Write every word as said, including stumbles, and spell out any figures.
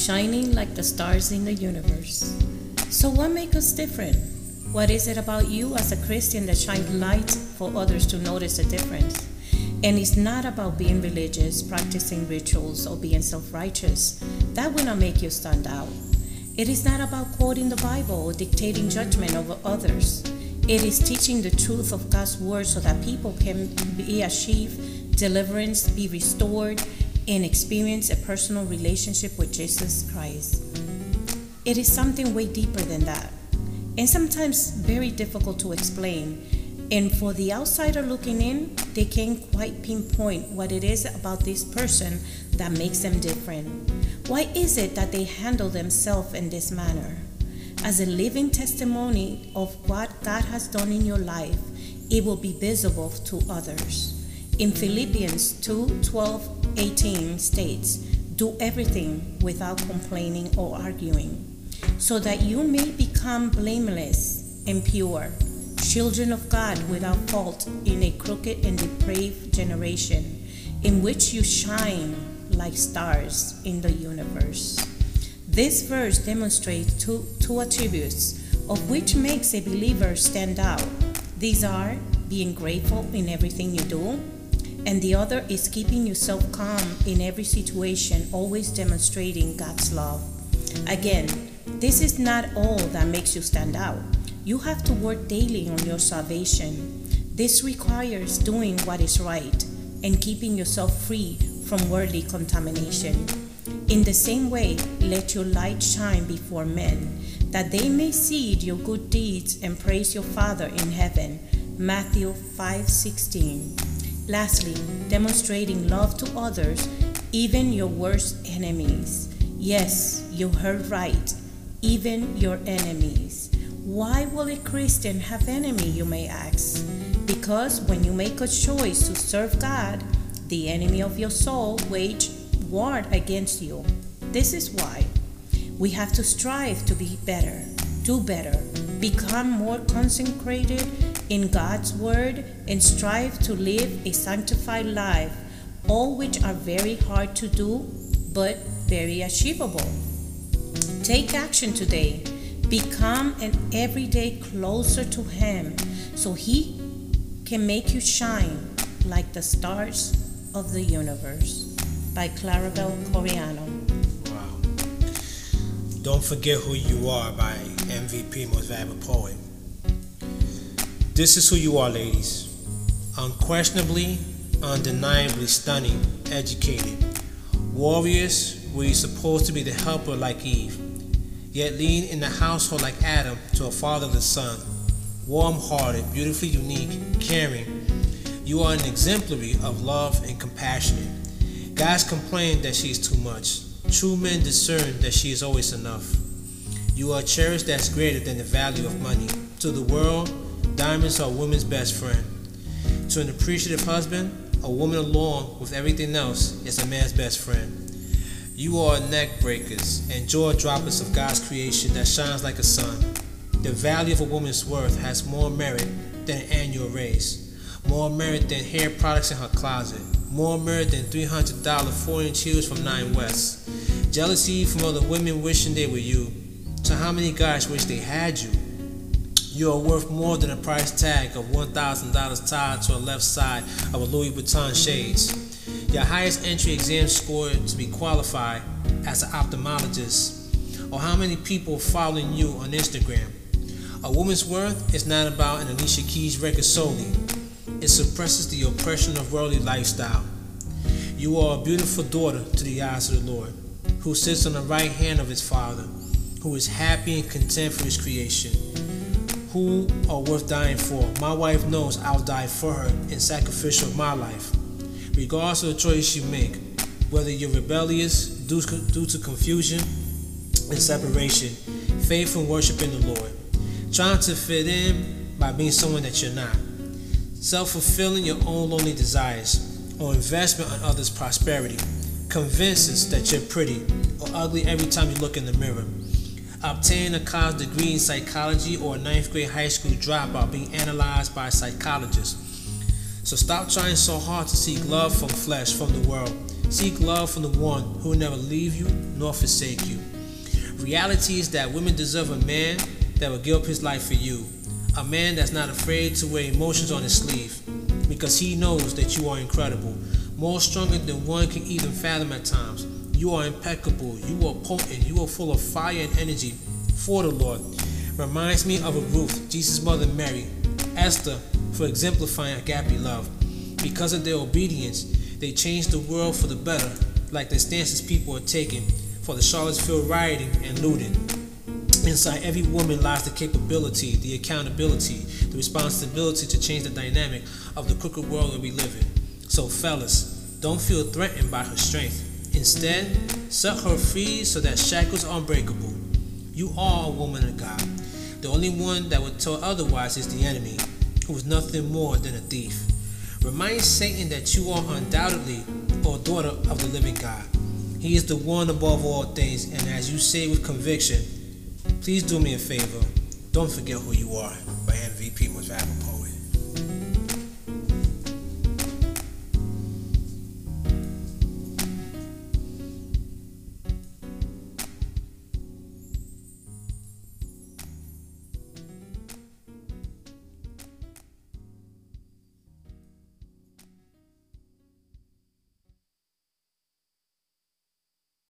shining like the stars in the universe. So what makes us different? What is it about you as a Christian that shines light for others to notice the difference? And it's not about being religious, practicing rituals, or being self-righteous. That will not make you stand out. It is not about quoting the Bible or dictating judgment over others. It is teaching the truth of God's word so that people can be achieved deliverance, be restored, and experience a personal relationship with Jesus Christ. It is something way deeper than that, and sometimes very difficult to explain. And for the outsider looking in, they can't quite pinpoint what it is about this person that makes them different. Why is it that they handle themselves in this manner? As a living testimony of what God has done in your life, it will be visible to others. In Philippians two, twelve, eighteen states, "Do everything without complaining or arguing, so that you may become blameless and pure, children of God without fault in a crooked and depraved generation, in which you shine like stars in the universe." This verse demonstrates two, two attributes of which makes a believer stand out. These are being grateful in everything you do, and the other is keeping yourself calm in every situation, always demonstrating God's love. Again, this is not all that makes you stand out. You have to work daily on your salvation. This requires doing what is right and keeping yourself free from worldly contamination. In the same way, let your light shine before men, that they may see your good deeds and praise your Father in heaven. Matthew five sixteen. Lastly, demonstrating love to others, even your worst enemies. Yes, you heard right, even your enemies. Why will a Christian have enemy, you may ask? Because when you make a choice to serve God, the enemy of your soul wage war against you. This is why we have to strive to be better, do better, become more consecrated in God's word, and strive to live a sanctified life, all which are very hard to do, but very achievable. Take action today. Become an everyday closer to Him, so He can make you shine like the stars of the universe. By Clarabelle Coriano. Wow. Don't Forget Who You Are by M V P, Most Valuable Poet. This is who you are, ladies. Unquestionably, undeniably stunning, educated. Warriors where you're supposed to be the helper like Eve, yet lean in the household like Adam to a fatherless son. Warm-hearted, beautifully unique, caring. You are an exemplary of love and compassion. Guys complain that she is too much. True men discern that she is always enough. You are a cherish that's greater than the value of money. To the world, diamonds are a woman's best friend. To an appreciative husband, a woman along with everything else is a man's best friend. You are neck breakers and jaw droppers of God's creation that shines like a sun. The value of a woman's worth has more merit than an annual raise, more merit than hair products in her closet, more merit than three hundred dollars four-inch heels from Nine West. Jealousy from other women wishing they were you. So how many guys wish they had you? You are worth more than a price tag of one thousand dollars tied to a left side of a Louis Vuitton shades. Your highest entry exam score to be qualified as an ophthalmologist. Or how many people following you on Instagram. A woman's worth is not about an Alicia Keys record solely. It suppresses the oppression of worldly lifestyle. You are a beautiful daughter to the eyes of the Lord, who sits on the right hand of His Father, who is happy and content for His creation, who are worth dying for. My wife knows I'll die for her in sacrificial of my life. Regardless of the choice you make, whether you're rebellious due to, due to confusion and separation, faith and worship in the Lord, trying to fit in by being someone that you're not, self-fulfilling your own lonely desires, or investment on others' prosperity, convinces that you're pretty or ugly every time you look in the mirror, obtaining a college degree in psychology or a ninth grade high school dropout being analyzed by a psychologist. So stop trying so hard to seek love from flesh, from the world. Seek love from the one who will never leave you nor forsake you. Reality is that women deserve a man that will give up his life for you. A man that's not afraid to wear emotions on his sleeve, because he knows that you are incredible, more stronger than one can even fathom at times. You are impeccable, you are potent, you are full of fire and energy for the Lord. Reminds me of a Ruth, Jesus' mother Mary, Esther, for exemplifying agape love. Because of their obedience, they changed the world for the better, like the stances people are taking for the Charlottesville rioting and looting. Inside every woman lies the capability, the accountability, the responsibility to change the dynamic of the crooked world that we live in. So fellas, don't feel threatened by her strength. Instead, set her free so that shackles are unbreakable. You are a woman of God. The only one that would tell otherwise is the enemy, who is nothing more than a thief. Remind Satan that you are undoubtedly a daughter of the living God. He is the one above all things, and as you say with conviction, please do me a favor, don't forget who you are. By M V P Most Valuable.